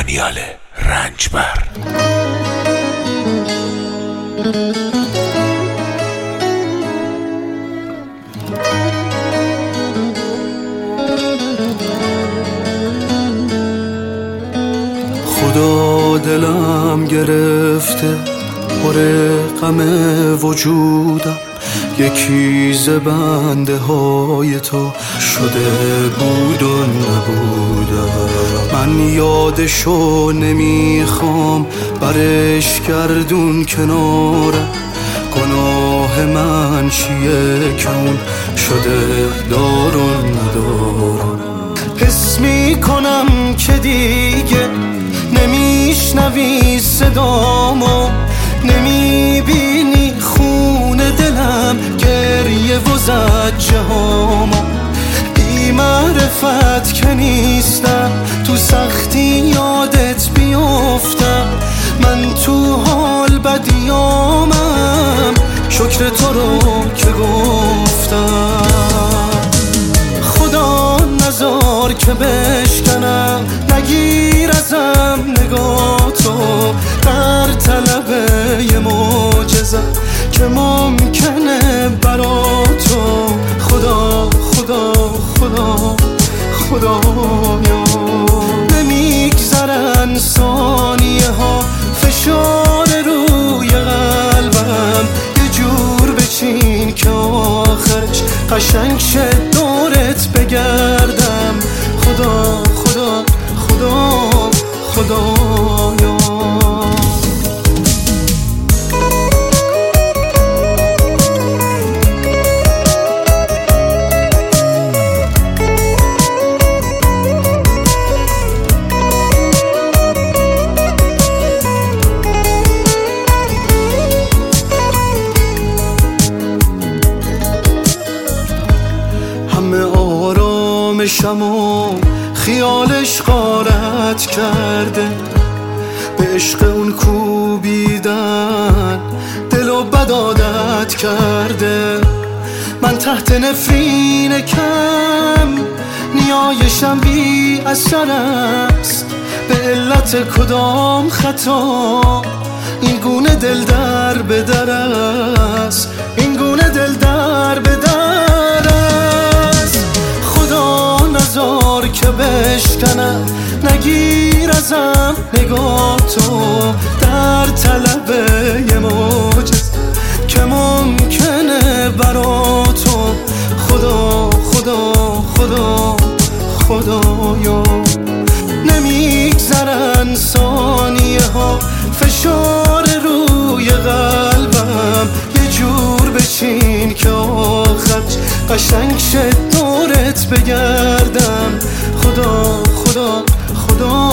دانیال رنجبر. خدا دلم گرفته پر غم وجودم، یکی ز بنده های تو شده بود و نبودم. من یادشو نمیخوام برش گردون کنارم، گناه من چیه که اون شده دار و ندارم. حس میکنم که دیگه نمیشنوی صدامو، نمیبینی خون دلم گریه و زجه هامو. بی معرفت که نیستم تو سختی یادت بیفتم، من تو حال بدیامم شکر تو رو که گفتم. خدا نذار که بشکنم، نگیر ازم نگاه تو در طلب یه معجزه که ممکنه برا تو. خدا خدا خدا خدایا، نمیگذرن ثانیه ها فشار روی قلبم، یه جور بچین که آخرش قشنگ شه دورت بگردم. خدا خدا خدا خدایا. همه آرامشمو خیالش غارت کرده، به عشق اون کوبیدن دلو بد عادت کرده. من تحت نفرین کم نیایشم بی اثر است، به علت کدام خطا این گونه دل در به در است، این گونه دل در به در است. خدا نذار که بشکنم، نگیر ازم نگاه تو در طلب یه معجزه که ممکنه برا تو. خدا خدا خدا خدایا، نمیگذرن ثانیه ها فشار روی قلبم، یه جور بچین که آخرش قشنگ شه دورت بگردم. خدا خدا خدا